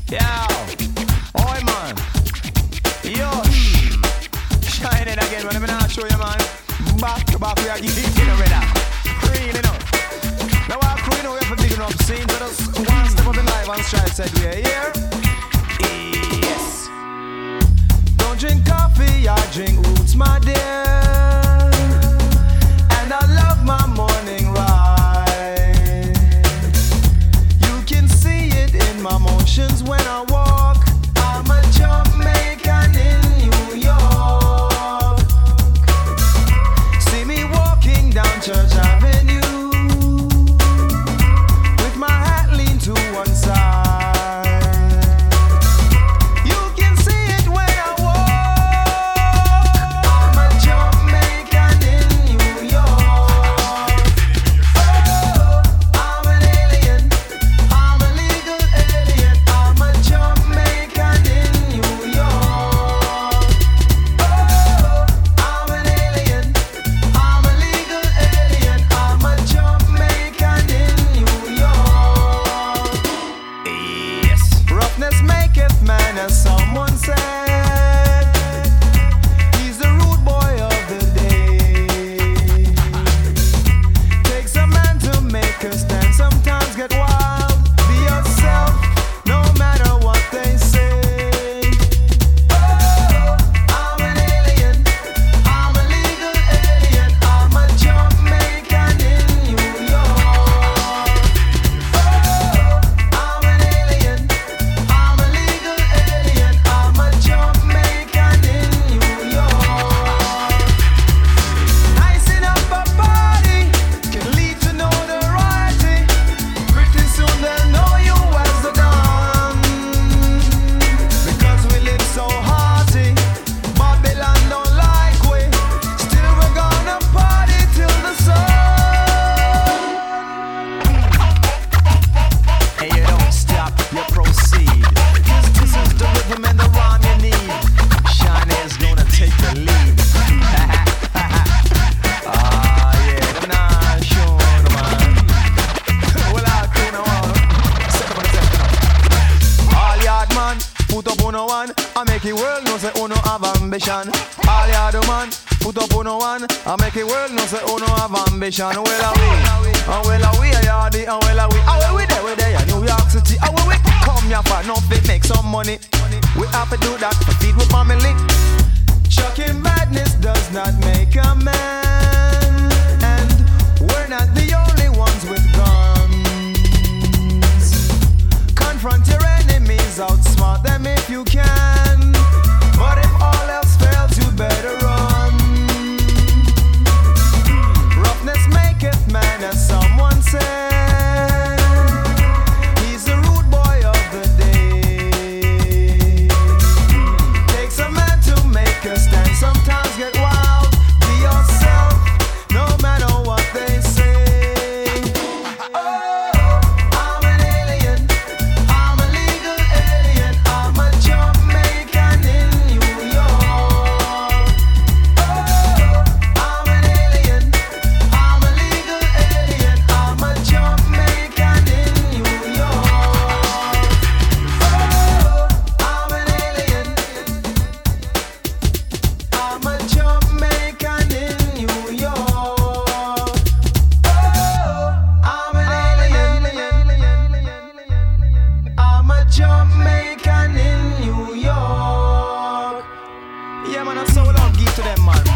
Yo, oi man. Yo, shining again when I'm not show you, man. Back to back, we are getting rid of. Green, you know. Now our crew, you know, we have a big enough scene. Let us one step up in life and try said we are here. Yes. Don't drink coffee, I drink roots, my dear. And I love my morning ride. You can see it in my motions when I walk. I'm a Jamaican in New York. See me walking down Church Avenue with my hat leaned to one side. You can see it when I walk. I'm a Jamaican in New York. Oh, I'm an alien. I'm a legal alien. I'm a Jamaican in New York. Oh, I'm an alien. I'm a legal alien. I'm a Jamaican in New York. Yes. Roughness maketh man, as someone said. He's the rude boy of the day. Takes a man to make a stand. Sometimes get wild. Be yourself, no matter what they say. Oh, I'm an alien. I'm a legal alien. I'm a Jamaican in New York. Oh, I'm an alien. I'm a legal alien. I'm a Jamaican in New York. Nice enough a party can lead to notoriety. Pretty soon they'll know you as the Don. Because we live so hearty, Babylon don't like we. Still we're gonna party till the sun. And you don't stop, you proceed. 'Cause this is the rhythm and the rhyme you need. Shanae's gonna take the lead. Ah, yeah, them not sure, man. Well, I'll do no one. Set up on the set, you know. All yard man, put up on no one. I make it world know say uno have ambition. All yard man, put up on no one. I make it world know say uno have ambition. Well, we a yardy, and well, we there, New York City. We come here for nothing, make some money. We have to do that to feed with family. Chucking madness does not make a man, and we're not the only ones with guns. Confront your enemies, outsmart them if you can. But if all else fails, you better run. Roughness maketh man, as someone said. He's the rude boy of the day. Takes a man to make a stand. Sometimes get wild. Be yourself, no matter what they say. Oh, I'm an alien. I'm a legal alien. I'm a Jamaican in New York. Oh, I'm an alien. I'm a legal alien. I'm a Jamaican in New York. Oh, I'm an alien. I'm a Jamaican in New York. Oh, I'm an alien. I'm a Jamaican in New York. Yeah, man, I so love give to them, man.